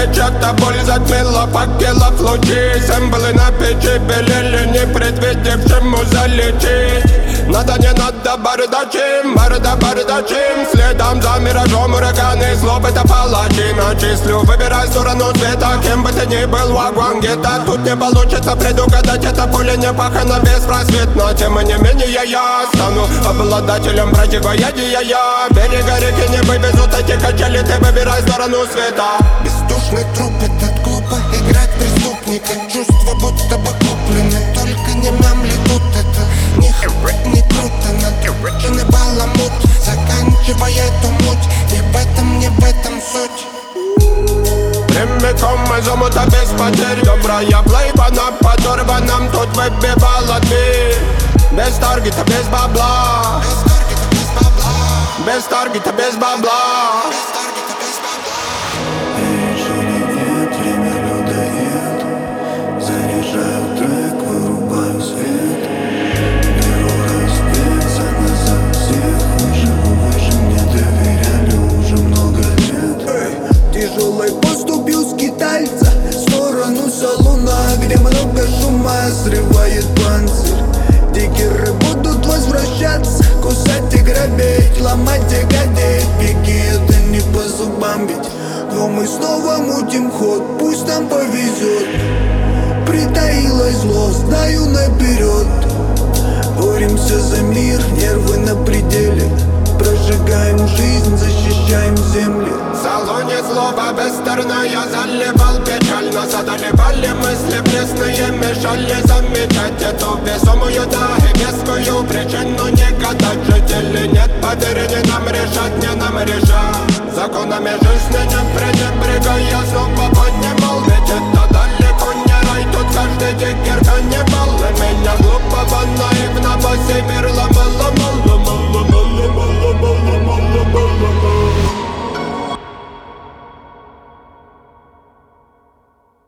Чья-то боль затмила факелов лучи. Символы на печи белели, не предвидевшему залететь. Надо, не надо, бардачим, бардачим. Следом за миражом ураганы, злоб это палачи. Начислю, выбирай сторону света, кем бы ты ни был, вагон где-то. Тут не получится предугадать, это пуля не пахана беспросветно. Тем не менее я стану обладателем противоядия. Берега реки не вывезут эти качели, ты выбирай сторону света. Бездушный труп, этот глупо играть преступника. Чувства будто бы куплены, только не мямли тут. Это не круто, накрученный баламут, заканчивая эту муть. И не в этом суть. Прямиком из омута без потерь. Добрая плейба на подорванном тут выбивала дверь. Без таргета, без бабла. Без таргета, без бабла. Нет, время людоед. Заряжаю трек, вырубаю свет. Беру разбиться назад всех. Выше мне доверяли уже много лет. Тяжелой поступью скитальца в сторону салона, где много шума срывает панцирь. Дикеры будут возвращаться, кусать и грабить, ломать и гадить. Беги, это не по зубам ведь. Но мы снова мутим ход, пусть нам повезет. Притаилось зло, знаю наперед. Боремся за мир, нервы на пределе. Прожигаем жизнь, защищаем земли. В салоне злоба бестерная заливал печаль. Нас одолевали мысли пресные, мешали замечать эту весомую, да и вескую причину не гадать. Жители нет, поверь, не нам решать, не нам решать. Законами жизни не пренебрегая, снова поднимал. Ведь это далеко не рай, тут каждый дикер каннибал.